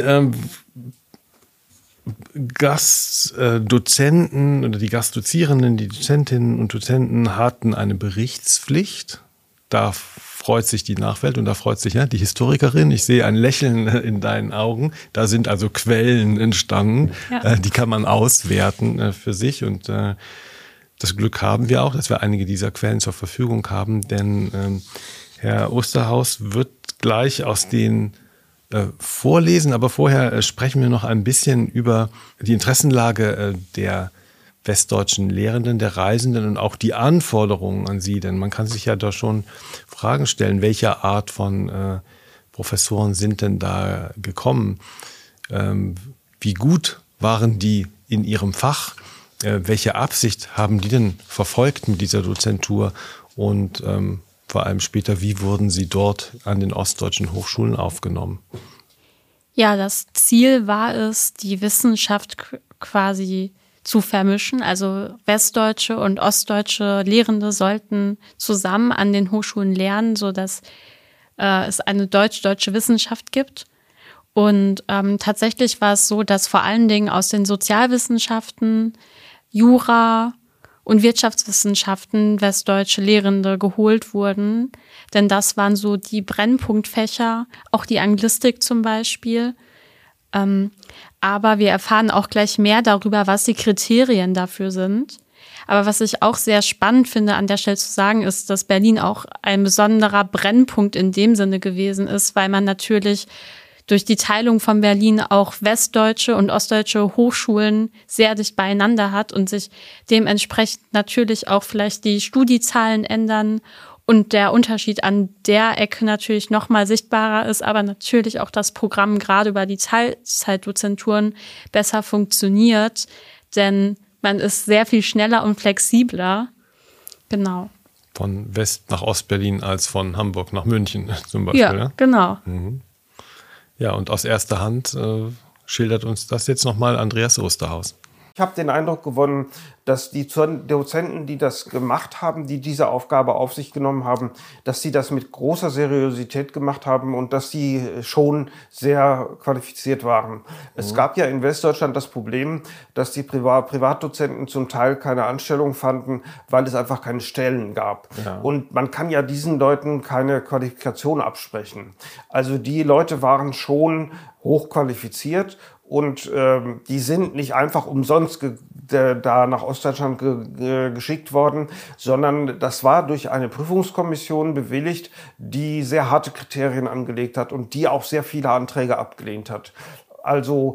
[SPEAKER 5] Gastdozenten oder die Gastdozierenden, die Dozentinnen und Dozenten hatten eine Berichtspflicht. Da freut sich die Nachwelt und da freut sich die Historikerin. Ich sehe ein Lächeln in deinen Augen. Da sind also Quellen entstanden, die kann man auswerten für sich. Und das Glück haben wir auch, dass wir einige dieser Quellen zur Verfügung haben. Denn Herr Osterhaus wird gleich aus den vorlesen, aber vorher sprechen wir noch ein bisschen über die Interessenlage der westdeutschen Lehrenden, der Reisenden und auch die Anforderungen an sie. Denn man kann sich ja da schon Fragen stellen, welche Art von Professoren sind denn da gekommen? Wie gut waren die in ihrem Fach? Welche Absicht haben die denn verfolgt mit dieser Dozentur? Und vor allem später, wie wurden sie dort an den ostdeutschen Hochschulen aufgenommen?
[SPEAKER 6] Ja, das Ziel war es, die Wissenschaft quasi zu vermischen. Also westdeutsche und ostdeutsche Lehrende sollten zusammen an den Hochschulen lernen, sodass es eine deutsch-deutsche Wissenschaft gibt. Und tatsächlich war es so, dass vor allen Dingen aus den Sozialwissenschaften, Jura und Wirtschaftswissenschaften westdeutsche Lehrende geholt wurden. Denn das waren so die Brennpunktfächer, auch die Anglistik zum Beispiel. Aber wir erfahren auch gleich mehr darüber, was die Kriterien dafür sind. Aber was ich auch sehr spannend finde, an der Stelle zu sagen, ist, dass Berlin auch ein besonderer Brennpunkt in dem Sinne gewesen ist, weil man natürlich durch die Teilung von Berlin auch westdeutsche und ostdeutsche Hochschulen sehr dicht beieinander hat und sich dementsprechend natürlich auch vielleicht die Studiezahlen ändern und der Unterschied an der Ecke natürlich noch mal sichtbarer ist, aber natürlich auch das Programm gerade über die Teilzeitdozenturen besser funktioniert, denn man ist sehr viel schneller und flexibler. Genau.
[SPEAKER 5] Von West nach Ostberlin als von Hamburg nach München zum Beispiel.
[SPEAKER 6] Ja, genau.
[SPEAKER 5] Mhm. Ja, und aus erster Hand schildert uns das jetzt nochmal Andreas Osterhaus.
[SPEAKER 10] Ich habe den Eindruck gewonnen, dass die Dozenten, die das gemacht haben, die diese Aufgabe auf sich genommen haben, dass sie das mit großer Seriosität gemacht haben und dass sie schon sehr qualifiziert waren. Es gab ja in Westdeutschland das Problem, dass die Privatdozenten zum Teil keine Anstellung fanden, weil es einfach keine Stellen gab. Ja. Und man kann ja diesen Leuten keine Qualifikation absprechen. Also die Leute waren schon hochqualifiziert. Und die sind nicht einfach umsonst da nach Ostdeutschland geschickt worden, sondern das war durch eine Prüfungskommission bewilligt, die sehr harte Kriterien angelegt hat und die auch sehr viele Anträge abgelehnt hat. Also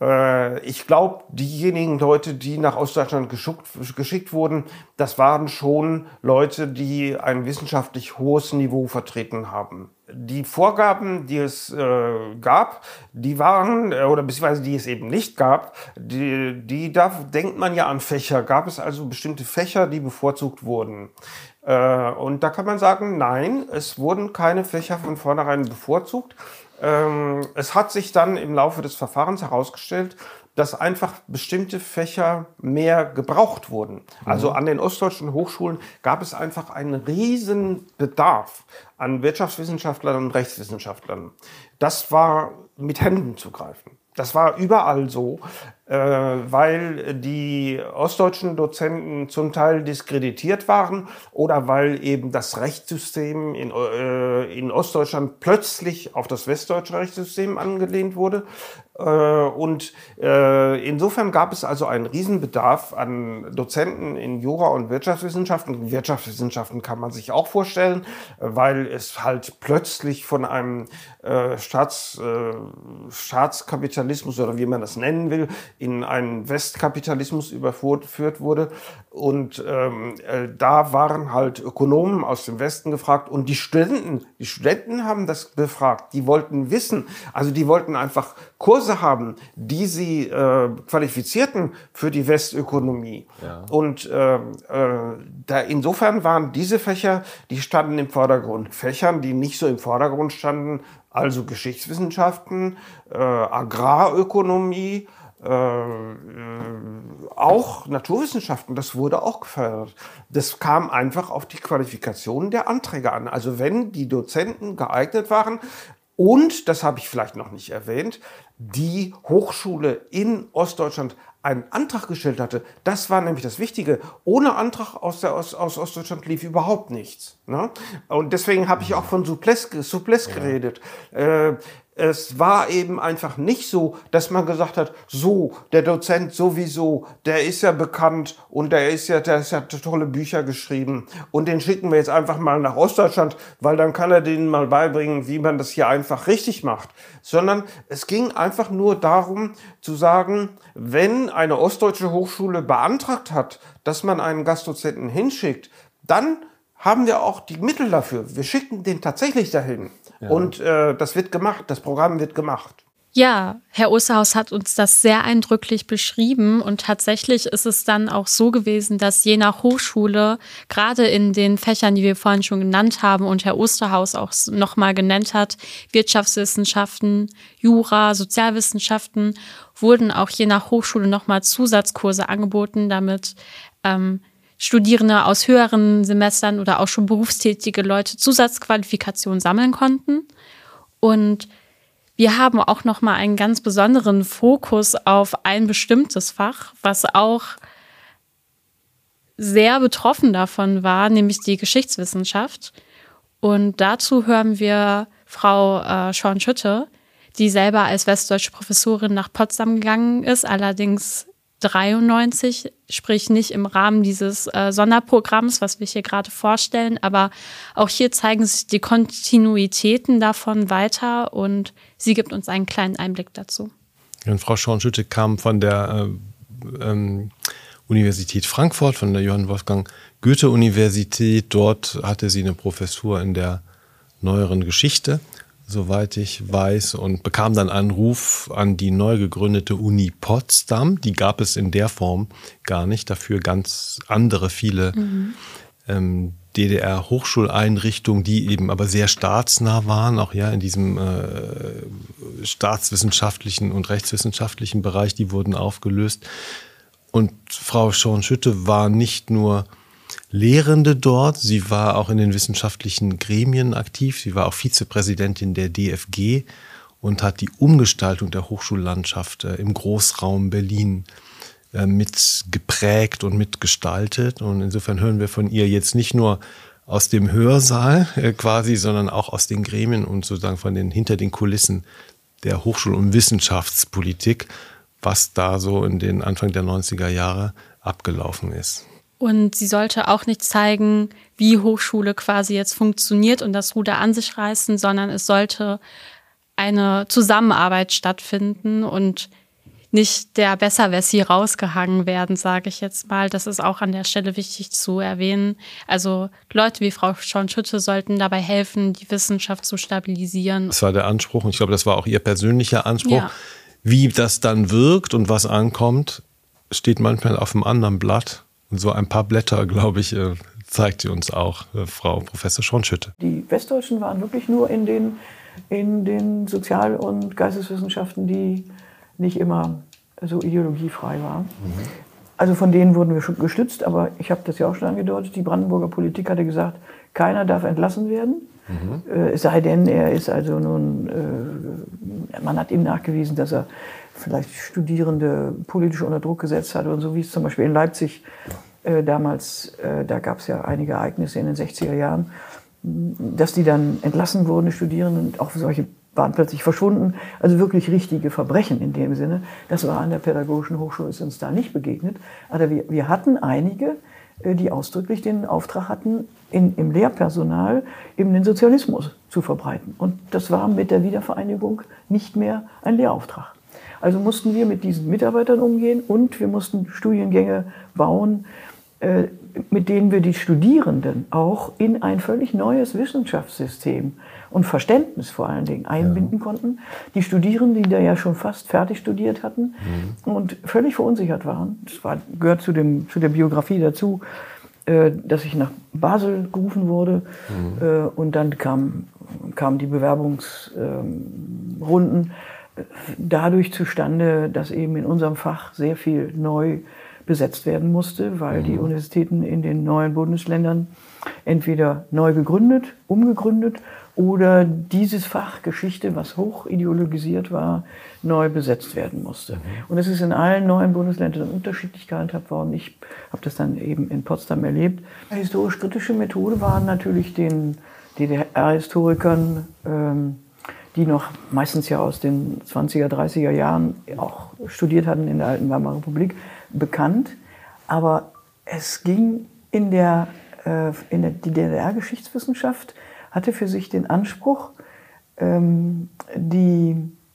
[SPEAKER 10] ich glaube, diejenigen Leute, die nach Ostdeutschland geschickt wurden, das waren schon Leute, die ein wissenschaftlich hohes Niveau vertreten haben. Die Vorgaben, die es gab, die waren, oder beziehungsweise die es eben nicht gab, da denkt man ja an Fächer. Gab es also bestimmte Fächer, die bevorzugt wurden. Und da kann man sagen, nein, es wurden keine Fächer von vornherein bevorzugt. Es hat sich dann im Laufe des Verfahrens herausgestellt, dass einfach bestimmte Fächer mehr gebraucht wurden. Also an den ostdeutschen Hochschulen gab es einfach einen riesen Bedarf an Wirtschaftswissenschaftlern und Rechtswissenschaftlern. Das war mit Händen zu greifen. Das war überall so, weil die ostdeutschen Dozenten zum Teil diskreditiert waren oder weil eben das Rechtssystem in Ostdeutschland plötzlich auf das westdeutsche Rechtssystem angelehnt wurde. Und insofern gab es also einen Riesenbedarf an Dozenten in Jura und Wirtschaftswissenschaften. Wirtschaftswissenschaften kann man sich auch vorstellen, weil es halt plötzlich von einem Staatskapitalismus oder wie man das nennen will, in einen Westkapitalismus überführt wurde. Und da waren halt Ökonomen aus dem Westen gefragt und die Studenten haben das befragt. Die wollten wissen, also die wollten einfach Kurse haben, die sie qualifizierten für die Westökonomie. Ja. Und insofern waren diese Fächer, die standen im Vordergrund. Fächern, die nicht so im Vordergrund standen, also Geschichtswissenschaften, Agrarökonomie, auch Naturwissenschaften, das wurde auch gefördert. Das kam einfach auf die Qualifikation der Anträge an. Also wenn die Dozenten geeignet waren und, das habe ich vielleicht noch nicht erwähnt, die Hochschule in Ostdeutschland einen Antrag gestellt hatte, das war nämlich das Wichtige. Ohne Antrag aus Ostdeutschland lief überhaupt nichts. Ne? Und deswegen habe ich auch von Souplesse geredet. Es war eben einfach nicht so, dass man gesagt hat, so, der Dozent sowieso, der ist ja bekannt und der hat tolle Bücher geschrieben und den schicken wir jetzt einfach mal nach Ostdeutschland, weil dann kann er denen mal beibringen, wie man das hier einfach richtig macht. Sondern es ging einfach nur darum zu sagen, wenn eine ostdeutsche Hochschule beantragt hat, dass man einen Gastdozenten hinschickt, dann haben wir auch die Mittel dafür. Wir schicken den tatsächlich dahin. Ja. Und das wird gemacht, das Programm wird gemacht.
[SPEAKER 6] Ja, Herr Osterhaus hat uns das sehr eindrücklich beschrieben und tatsächlich ist es dann auch so gewesen, dass je nach Hochschule, gerade in den Fächern, die wir vorhin schon genannt haben und Herr Osterhaus auch nochmal genannt hat, Wirtschaftswissenschaften, Jura, Sozialwissenschaften, wurden auch je nach Hochschule nochmal Zusatzkurse angeboten, damit Studierende aus höheren Semestern oder auch schon berufstätige Leute Zusatzqualifikationen sammeln konnten. Und wir haben auch nochmal einen ganz besonderen Fokus auf ein bestimmtes Fach, was auch sehr betroffen davon war, nämlich die Geschichtswissenschaft. Und dazu hören wir Frau Schorn-Schütte, die selber als westdeutsche Professorin nach Potsdam gegangen ist, allerdings 93, sprich nicht im Rahmen dieses Sonderprogramms, was wir hier gerade vorstellen, aber auch hier zeigen sich die Kontinuitäten davon weiter und sie gibt uns einen kleinen Einblick dazu.
[SPEAKER 5] Und Frau Schorn-Schütte kam von der Universität Frankfurt, von der Johann Wolfgang Goethe-Universität. Dort hatte sie eine Professur in der neueren Geschichte, soweit ich weiß, und bekam dann einen Ruf an die neu gegründete Uni Potsdam. Die gab es in der Form gar nicht. Dafür ganz andere, viele DDR-Hochschuleinrichtungen, die eben aber sehr staatsnah waren, auch ja in diesem staatswissenschaftlichen und rechtswissenschaftlichen Bereich, die wurden aufgelöst. Und Frau Schorn-Schütte war nicht nur Lehrende dort, sie war auch in den wissenschaftlichen Gremien aktiv, sie war auch Vizepräsidentin der DFG und hat die Umgestaltung der Hochschullandschaft im Großraum Berlin mit geprägt und mitgestaltet. Und insofern hören wir von ihr jetzt nicht nur aus dem Hörsaal quasi, sondern auch aus den Gremien und sozusagen hinter den Kulissen der Hochschul- und Wissenschaftspolitik, was da so in den Anfang der 90er Jahre abgelaufen ist.
[SPEAKER 6] Und sie sollte auch nicht zeigen, wie Hochschule quasi jetzt funktioniert und das Ruder an sich reißen, sondern es sollte eine Zusammenarbeit stattfinden und nicht der Besserwissi rausgehangen werden, sage ich jetzt mal. Das ist auch an der Stelle wichtig zu erwähnen. Also Leute wie Frau Schorn-Schütte sollten dabei helfen, die Wissenschaft zu stabilisieren. Das
[SPEAKER 5] war der Anspruch und ich glaube, das war auch ihr persönlicher Anspruch. Ja. Wie das dann wirkt und was ankommt, steht manchmal auf einem anderen Blatt. Und so ein paar Blätter, glaube ich, zeigt sie uns auch, Frau Professor Schorn-Schütte.
[SPEAKER 3] Die Westdeutschen waren wirklich nur in den Sozial- und Geisteswissenschaften, die nicht immer so ideologiefrei waren. Mhm. Also von denen wurden wir schon gestützt, aber ich habe das ja auch schon angedeutet, die Brandenburger Politik hatte gesagt, keiner darf entlassen werden. Es sei denn, er ist also nun, man hat ihm nachgewiesen, dass er vielleicht Studierende politisch unter Druck gesetzt hat und so, wie es zum Beispiel in Leipzig damals, da gab es ja einige Ereignisse in den 60er Jahren, dass die dann entlassen wurden, die Studierenden, und auch solche waren plötzlich verschwunden. Also wirklich richtige Verbrechen in dem Sinne. Das war an der Pädagogischen Hochschule, ist uns da nicht begegnet. Aber wir hatten einige die ausdrücklich den Auftrag hatten, im Lehrpersonal eben den Sozialismus zu verbreiten. Und das war mit der Wiedervereinigung nicht mehr ein Lehrauftrag. Also mussten wir mit diesen Mitarbeitern umgehen und wir mussten Studiengänge bauen, mit denen wir die Studierenden auch in ein völlig neues Wissenschaftssystem und Verständnis vor allen Dingen einbinden konnten. Die Studierenden, die da ja schon fast fertig studiert hatten und völlig verunsichert waren. Das gehört zu der Biografie dazu, dass ich nach Basel gerufen wurde und dann kamen die Bewerbungsrunden dadurch zustande, dass eben in unserem Fach sehr viel neu besetzt werden musste, weil die Universitäten in den neuen Bundesländern entweder neu gegründet, umgegründet oder dieses Fach Geschichte, was hoch ideologisiert war, neu besetzt werden musste. Und es ist in allen neuen Bundesländern unterschiedlich gehandhabt worden. Ich habe das dann eben in Potsdam erlebt. Eine historisch-kritische Methode war natürlich den DDR-Historikern, die noch meistens ja aus den 20er, 30er Jahren auch studiert hatten in der alten Weimarer Republik, bekannt. Aber es ging die DDR-Geschichtswissenschaft hatte für sich den Anspruch, die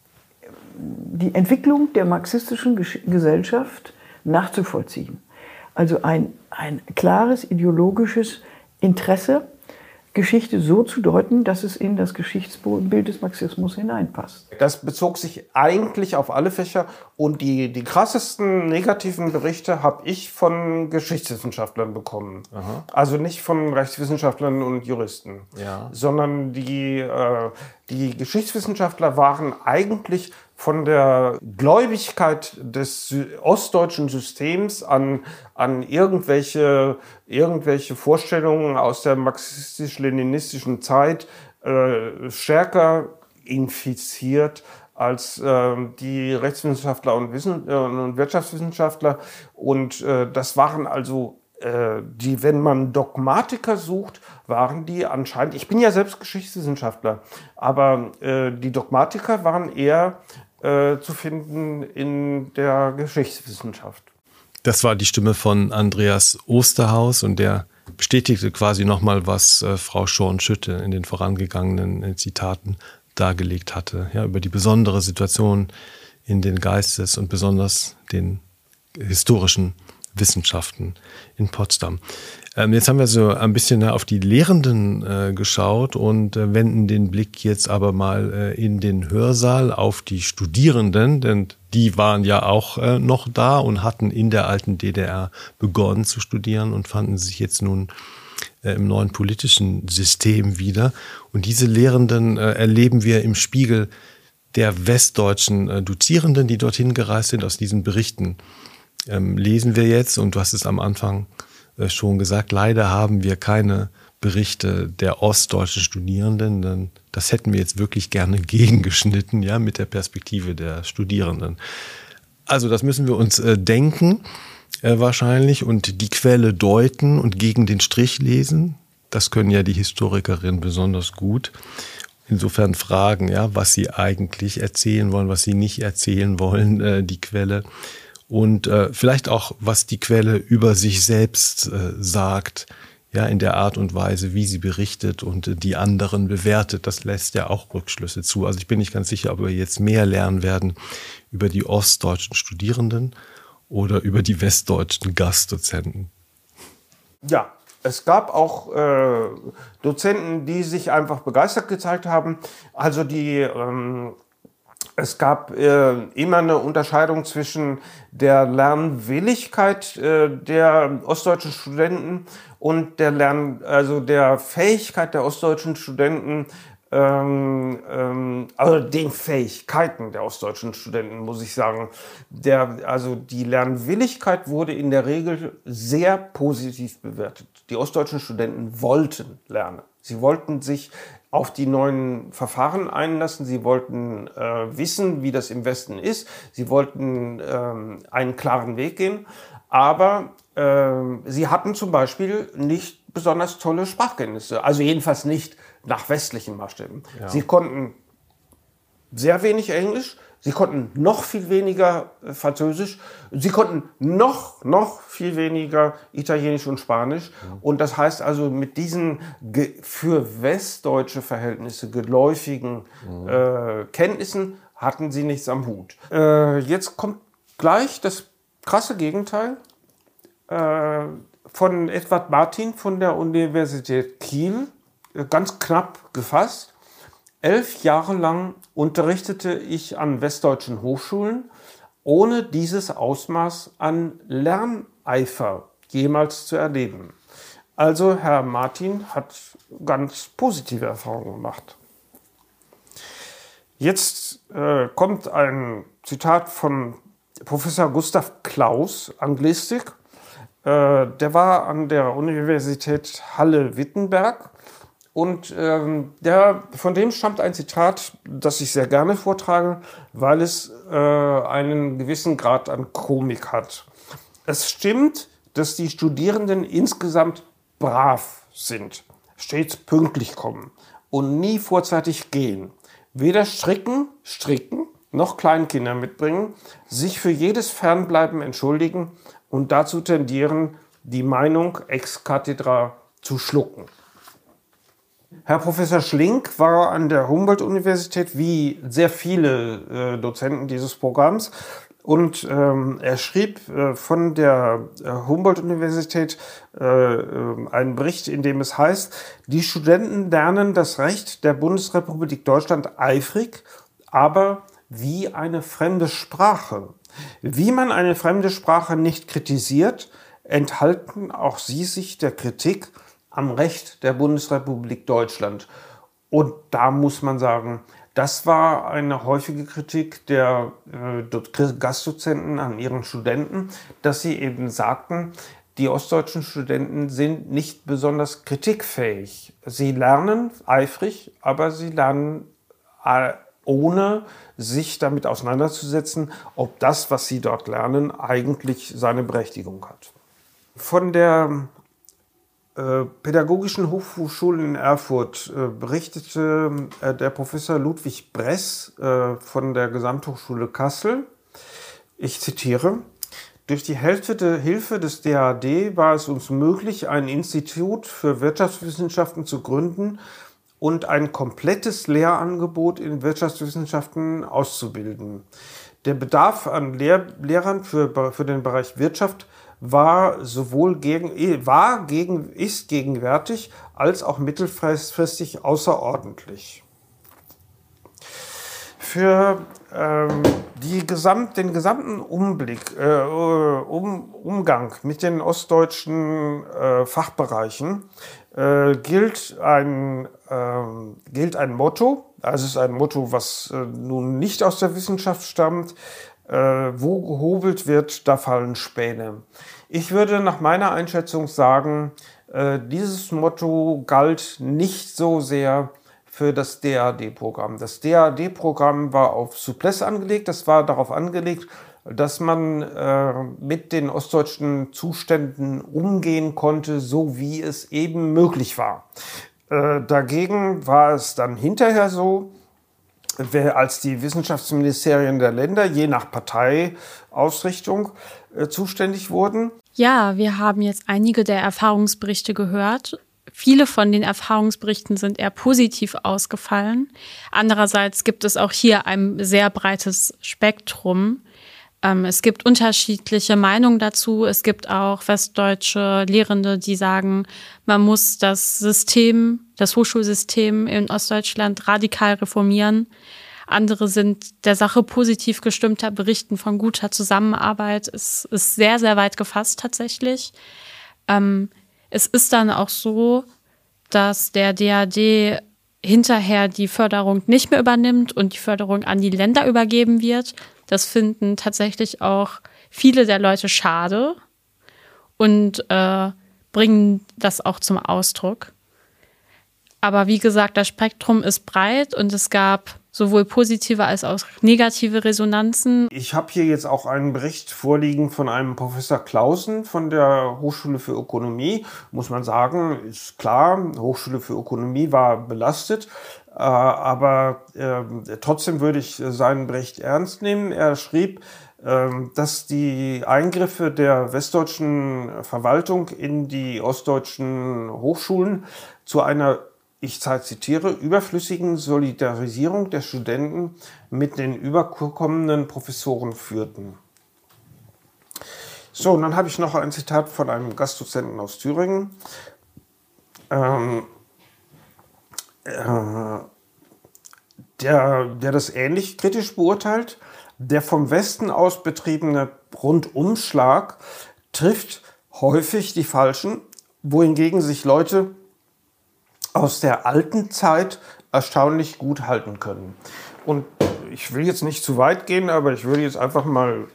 [SPEAKER 3] Entwicklung der marxistischen Gesellschaft nachzuvollziehen. Also ein klares ideologisches Interesse, Geschichte so zu deuten, dass es in das Geschichtsbild des Marxismus hineinpasst.
[SPEAKER 10] Das bezog sich eigentlich auf alle Fächer und die krassesten negativen Berichte habe ich von Geschichtswissenschaftlern bekommen. Aha. Also nicht von Rechtswissenschaftlern und Juristen, sondern die Geschichtswissenschaftler waren eigentlich von der Gläubigkeit des ostdeutschen Systems an irgendwelche Vorstellungen aus der marxistisch-leninistischen Zeit stärker infiziert als die Rechtswissenschaftler und Wirtschaftswissenschaftler. Und das waren also wenn man Dogmatiker sucht, waren die anscheinend, ich bin ja selbst Geschichtswissenschaftler, aber die Dogmatiker waren eher zu finden in der Geschichtswissenschaft.
[SPEAKER 5] Das war die Stimme von Andreas Osterhaus und der bestätigte quasi nochmal, was Frau Schorn-Schütte in den vorangegangenen Zitaten dargelegt hatte, ja, über die besondere Situation in den Geistes- und besonders den historischen Wissenschaften in Potsdam. Jetzt haben wir so ein bisschen auf die Lehrenden geschaut und wenden den Blick jetzt aber mal in den Hörsaal auf die Studierenden, denn die waren ja auch noch da und hatten in der alten DDR begonnen zu studieren und fanden sich jetzt nun im neuen politischen System wieder. Und diese Lehrenden erleben wir im Spiegel der westdeutschen Dozierenden, die dorthin gereist sind. Aus diesen Berichten lesen wir jetzt, und du hast es am Anfang schon gesagt, leider haben wir keine Berichte der ostdeutschen Studierenden, denn das hätten wir jetzt wirklich gerne gegengeschnitten, ja, mit der Perspektive der Studierenden. Also das müssen wir uns denken wahrscheinlich und die Quelle deuten und gegen den Strich lesen. Das können ja die Historikerinnen besonders gut. Insofern fragen, ja, was sie eigentlich erzählen wollen, was sie nicht erzählen wollen, die Quelle. Und vielleicht auch, was die Quelle über sich selbst sagt, ja, in der Art und Weise, wie sie berichtet und die anderen bewertet. Das lässt ja auch Rückschlüsse zu. Also ich bin nicht ganz sicher, ob wir jetzt mehr lernen werden über die ostdeutschen Studierenden oder über die westdeutschen Gastdozenten.
[SPEAKER 10] Ja, es gab auch Dozenten, die sich einfach begeistert gezeigt haben. Also es gab immer eine Unterscheidung zwischen der Lernwilligkeit der ostdeutschen Studenten und der Fähigkeit der ostdeutschen Studenten, also den Fähigkeiten der ostdeutschen Studenten, muss ich sagen. Die Lernwilligkeit wurde in der Regel sehr positiv bewertet. Die ostdeutschen Studenten wollten lernen. Sie wollten sich auf die neuen Verfahren einlassen. Sie wollten wissen, wie das im Westen ist. Sie wollten einen klaren Weg gehen. Aber sie hatten zum Beispiel nicht besonders tolle Sprachkenntnisse. Also jedenfalls nicht nach westlichen Maßstäben. Ja. Sie konnten sehr wenig Englisch. Sie konnten noch viel weniger Französisch. Sie konnten noch viel weniger Italienisch und Spanisch. Und das heißt also, mit diesen für westdeutsche Verhältnisse geläufigen Kenntnissen hatten sie nichts am Hut. Jetzt kommt gleich das krasse Gegenteil von Edward Martin von der Universität Kiel, ganz knapp gefasst. 11 Jahre lang unterrichtete ich an westdeutschen Hochschulen, ohne dieses Ausmaß an Lerneifer jemals zu erleben. Also Herr Martin hat ganz positive Erfahrungen gemacht. Jetzt kommt ein Zitat von Professor Gustav Klaus, Anglistik. Der war an der Universität Halle-Wittenberg. Und von dem stammt ein Zitat, das ich sehr gerne vortrage, weil es einen gewissen Grad an Komik hat. Es stimmt, dass die Studierenden insgesamt brav sind, stets pünktlich kommen und nie vorzeitig gehen. Weder stricken, noch Kleinkinder mitbringen, sich für jedes Fernbleiben entschuldigen und dazu tendieren, die Meinung ex cathedra zu schlucken. Herr Professor Schlink war an der Humboldt-Universität wie sehr viele Dozenten dieses Programms und er schrieb von der Humboldt-Universität einen Bericht, in dem es heißt, die Studenten lernen das Recht der Bundesrepublik Deutschland eifrig, aber wie eine fremde Sprache. Wie man eine fremde Sprache nicht kritisiert, enthalten auch sie sich der Kritik am Recht der Bundesrepublik Deutschland. Und da muss man sagen, das war eine häufige Kritik der Gastdozenten an ihren Studenten, dass sie eben sagten, die ostdeutschen Studenten sind nicht besonders kritikfähig. Sie lernen eifrig, aber sie lernen ohne sich damit auseinanderzusetzen, ob das, was sie dort lernen, eigentlich seine Berechtigung hat. Von der Pädagogischen Hochschule in Erfurt berichtete der Professor Ludwig Bress von der Gesamthochschule Kassel. Ich zitiere: Durch die Hilfe des DAAD war es uns möglich, ein Institut für Wirtschaftswissenschaften zu gründen und ein komplettes Lehrangebot in Wirtschaftswissenschaften auszubilden. Der Bedarf an Lehrern für den Bereich Wirtschaft ist gegenwärtig als auch mittelfristig außerordentlich. Für den gesamten Umgang mit den ostdeutschen Fachbereichen gilt ein Motto, also es ist ein Motto, was nun nicht aus der Wissenschaft stammt: Wo gehobelt wird, da fallen Späne. Ich würde nach meiner Einschätzung sagen, dieses Motto galt nicht so sehr für das DAAD-Programm. Das DAAD-Programm war auf Souplesse angelegt. Das war darauf angelegt, dass man mit den ostdeutschen Zuständen umgehen konnte, so wie es eben möglich war. Dagegen war es dann hinterher so, als die Wissenschaftsministerien der Länder je nach Parteiausrichtung zuständig wurden.
[SPEAKER 6] Ja, wir haben jetzt einige der Erfahrungsberichte gehört. Viele von den Erfahrungsberichten sind eher positiv ausgefallen. Andererseits gibt es auch hier ein sehr breites Spektrum. Es gibt unterschiedliche Meinungen dazu. Es gibt auch westdeutsche Lehrende, die sagen, man muss das Hochschulsystem in Ostdeutschland radikal reformieren. Andere sind der Sache positiv gestimmter, berichten von guter Zusammenarbeit. Es ist sehr, sehr weit gefasst tatsächlich. Es ist dann auch so, dass der DAAD hinterher die Förderung nicht mehr übernimmt und die Förderung an die Länder übergeben wird. Das finden tatsächlich auch viele der Leute schade und bringen das auch zum Ausdruck. Aber wie gesagt, das Spektrum ist breit und es gab sowohl positive als auch negative Resonanzen.
[SPEAKER 10] Ich habe hier jetzt auch einen Bericht vorliegen von einem Professor Clausen von der Hochschule für Ökonomie. Muss man sagen, ist klar, Hochschule für Ökonomie war belastet. aber trotzdem würde ich seinen Bericht ernst nehmen. Er schrieb, dass die Eingriffe der westdeutschen Verwaltung in die ostdeutschen Hochschulen zu einer, ich zitiere, überflüssigen Solidarisierung der Studenten mit den überkommenen Professoren führten. So, und dann habe ich noch ein Zitat von einem Gastdozenten aus Thüringen. Der das ähnlich kritisch beurteilt. Der vom Westen aus betriebene Rundumschlag trifft häufig die Falschen, wohingegen sich Leute aus der alten Zeit erstaunlich gut halten können. Und ich will jetzt nicht zu weit gehen, aber ich würde jetzt einfach mal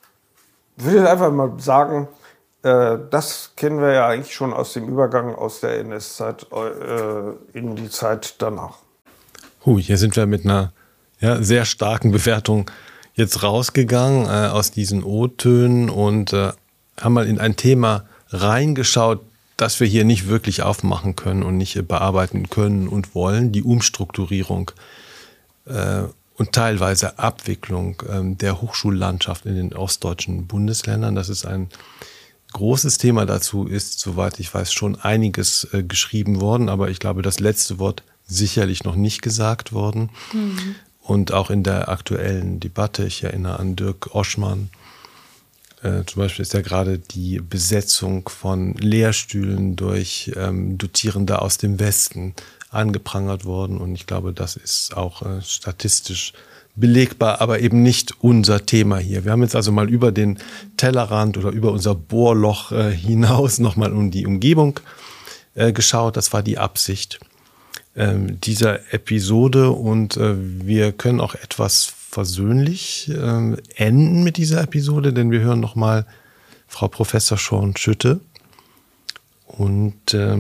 [SPEAKER 10] sagen, das kennen wir ja eigentlich schon aus dem Übergang aus der NS-Zeit in die Zeit danach.
[SPEAKER 5] Hier sind wir mit einer sehr starken Bewertung jetzt rausgegangen aus diesen O-Tönen und haben mal in ein Thema reingeschaut, das wir hier nicht wirklich aufmachen können und nicht bearbeiten können und wollen, die Umstrukturierung und teilweise Abwicklung der Hochschullandschaft in den ostdeutschen Bundesländern. Das ist ein großes Thema. Dazu ist, soweit ich weiß, schon einiges geschrieben worden, aber ich glaube, das letzte Wort sicherlich noch nicht gesagt worden. Mhm. Und auch in der aktuellen Debatte, ich erinnere an Dirk Oschmann, zum Beispiel ist ja gerade die Besetzung von Lehrstühlen durch Dozierende aus dem Westen angeprangert worden. Und ich glaube, das ist auch statistisch belegbar, aber eben nicht unser Thema hier. Wir haben jetzt also mal über den Tellerrand oder über unser Bohrloch hinaus nochmal um die Umgebung geschaut. Das war die Absicht dieser Episode und wir können auch etwas versöhnlich enden mit dieser Episode, denn wir hören nochmal Frau Professor Schorn-Schütte und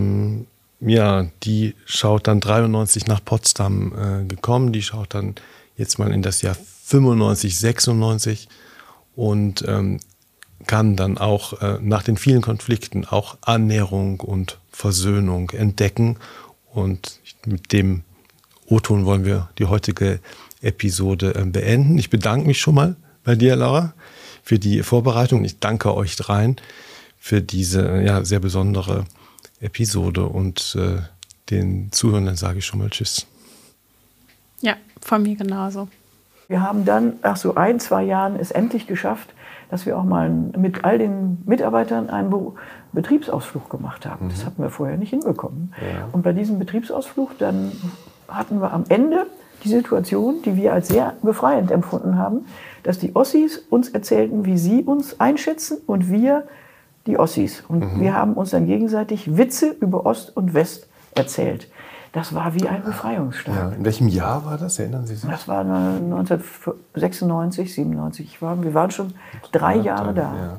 [SPEAKER 5] die schaut dann 93 nach Potsdam gekommen, die schaut dann jetzt mal in das Jahr 95, 96 und kann dann auch nach den vielen Konflikten auch Annäherung und Versöhnung entdecken. Und mit dem O-Ton wollen wir die heutige Episode beenden. Ich bedanke mich schon mal bei dir, Laura, für die Vorbereitung. Ich danke euch dreien für diese sehr besondere Episode und den Zuhörern sage ich schon mal Tschüss.
[SPEAKER 6] Ja, von mir genauso.
[SPEAKER 3] Wir haben dann nach so 1-2 Jahren es endlich geschafft, dass wir auch mal mit all den Mitarbeitern einen Betriebsausflug gemacht haben. Das hatten wir vorher nicht hinbekommen. Ja. Und bei diesem Betriebsausflug dann hatten wir am Ende die Situation, die wir als sehr befreiend empfunden haben, dass die Ossis uns erzählten, wie sie uns einschätzen und wir die Ossis. Und wir haben uns dann gegenseitig Witze über Ost und West erzählt. Das war wie ein Befreiungsschlag.
[SPEAKER 1] Ja, in welchem Jahr war das? Erinnern Sie sich?
[SPEAKER 3] Das war 1996, 97. Wir waren schon 3 Jahre da.
[SPEAKER 1] Ja.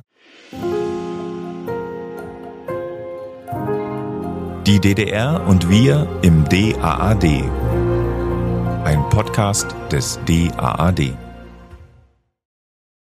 [SPEAKER 4] Die DDR und wir im DAAD. Ein Podcast des DAAD.